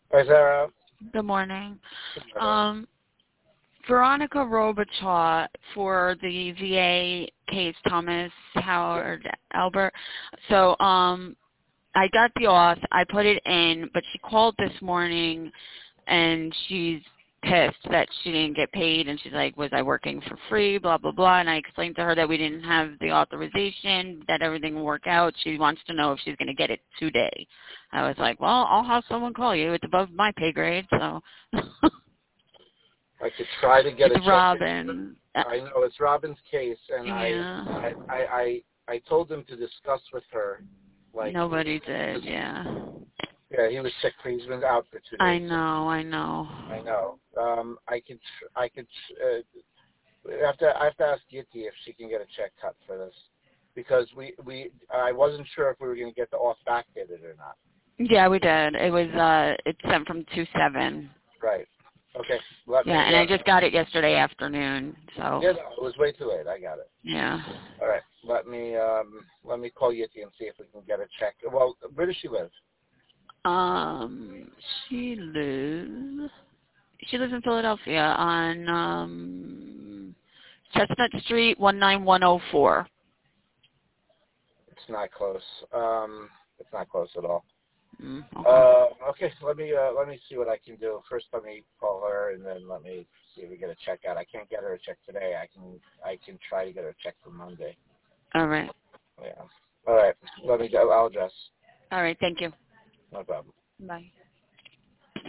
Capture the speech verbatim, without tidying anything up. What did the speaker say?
Hi, Sarah. Good morning. Good morning. Um, Veronica Robichaud for the V A case, Thomas Howard Albert. So um, I got the auth. I put it in, but she called this morning, and she's pissed that she didn't get paid, and she's like, was I working for free, blah, blah, blah. And I explained to her that we didn't have the authorization, that everything will work out. She wants to know if she's going to get it today. I was like, well, I'll have someone call you. It's above my pay grade, so. I could try to get It's a check. Robin. I know it's Robin's case, and Yeah. I, I, I, I, I told him to discuss with her. Like Nobody did, yeah. Yeah, he was sick. He's been out for two days. I know, I know. I know. Um, I could, I could. Uh, I have to, I have to ask Yitti if she can get a check cut for this, because we, we, I wasn't sure if we were going to get the off backdated or not. Yeah, we did. It was, uh, it's sent from two seven. Right. Okay. Let Yeah, me, and uh, I just got it yesterday afternoon, so. Yeah, no, it was way too late. I got it. Yeah. All right. Let me, um, let me call Yitti and see if we can get a check. Well, where does she live? Um, she lives, she lives in Philadelphia on, um, Chestnut Street, one nine one oh four. It's not close. Um, it's not close at all. Mm, okay. Uh, okay, let me uh, let me see what I can do. First, let me call her, and then let me see if we get a check out. I can't get her a check today. I can I can try to get her a check for Monday. All right. Yeah. All right. Let me go. I'll address. All right, thank you. No problem. Bye.